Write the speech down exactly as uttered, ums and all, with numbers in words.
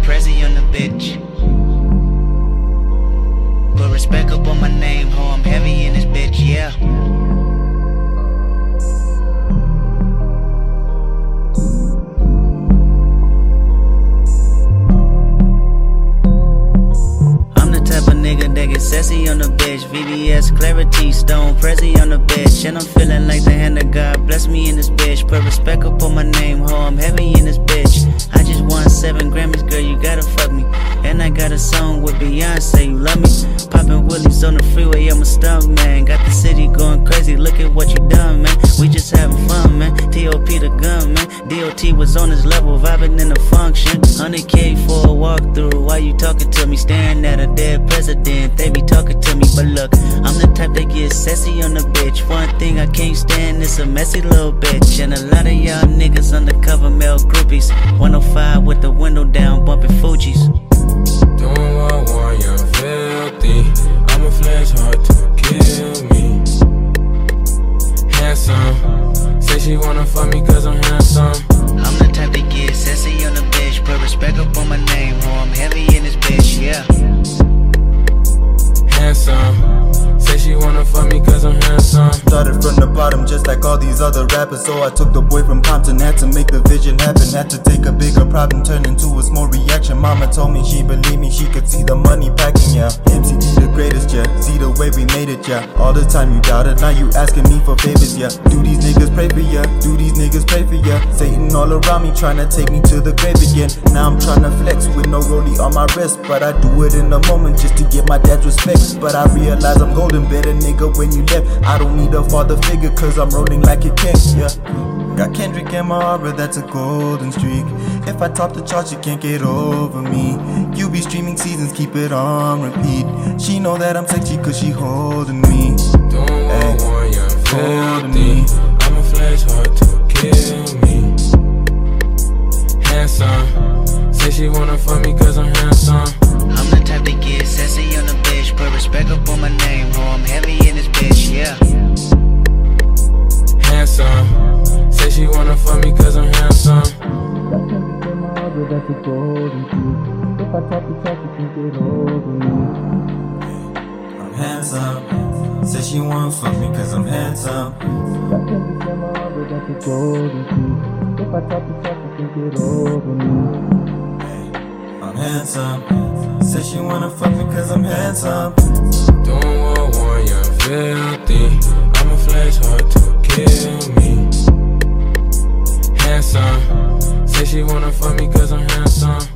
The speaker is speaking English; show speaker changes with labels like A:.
A: Prezi on the bitch. Put respect up on my name, ho, I'm heavy in this bitch, yeah. I'm the type of nigga that get sassy on the bitch. V V S, Clarity, Stone, Prezi on the bitch. And I'm feeling like the hand of God bless me in this bitch. Put respect up on my name, ho, I'm heavy in this bitch. I just won seven Grammys, girl, you gotta fuck me. And I got a song with Beyonce, you love me. Poppin' willies on the freeway, I'm a stunt man. Got the city going crazy, look at what you done, man. We just having fun, man. T O P the gun, man. D O T was on his level, vibing in the function. one hundred K for a walkthrough, why you talking to me? Staring at a dead president, they be talking to me. But look, I'm the type that gets sassy on the bitch. One thing I can't stand is a messy little bitch. And a lot of y'all niggas undercover male groupies. one oh five with the window down, bumping Fugees.
B: Doing what I want, yeah, I'm filthy. I'm a flash hard to kill me. Handsome, say she wanna fuck me cause I'm handsome.
A: I'm the type that get sassy on the bitch. Put respect up on my name, ho, I'm heavy in this bitch, yeah.
B: Handsome, say she wanna fuck me cause I'm handsome.
C: Started from the bottom just like all these other rappers. So I took the boy from Compton, had to make the vision happen. Had to take a bigger problem, turn into a small reaction. Mama told me she believed me, she could see the money packing, yeah. M C T the greatest, yeah, see the way we made it, yeah. All the time you doubted, now you asking me for favors, yeah. Do these niggas pray for ya? Do these niggas pray for ya? Satan all around me trying to take me to the grave again. Now I'm trying to flex with no rollie on my wrist, but I do it in the moment just to get my dad's respect. But I realize I'm golden, better nigga when you left. I don't need a father figure cause I'm rolling like a king, yeah. Got Kendrick and my aura, that's a golden streak. If I top the charts, you can't get over me. You be streaming seasons, keep it on repeat. She know that I'm sexy cause she holding me.
B: Doing what I want, yeah, I'm filthy. I'm a flash hard to kill me. Handsome, say she wanna fuck me cause I'm handsome.
A: I'm the type that get sassy on the bitch. Put respect up on my name, ho, I'm heavy in this bitch, yeah.
B: Handsome, say she wanna fuck me cause I'm handsome.
C: Got Kendrick and my aura, that's a golden streak. If I top the charts, you can't get over me. I'm handsome, say she wanna fuck me cause I'm handsome. Got Kendrick and my aura, that's a golden streak. If I top the charts, you can't get over me. I'm handsome, say she wanna fuck me cause I'm handsome.
B: Doing what I want, yeah, I'm filthy. I'm a flash hard to kill me. Handsome, say she wanna fuck me cause I'm handsome.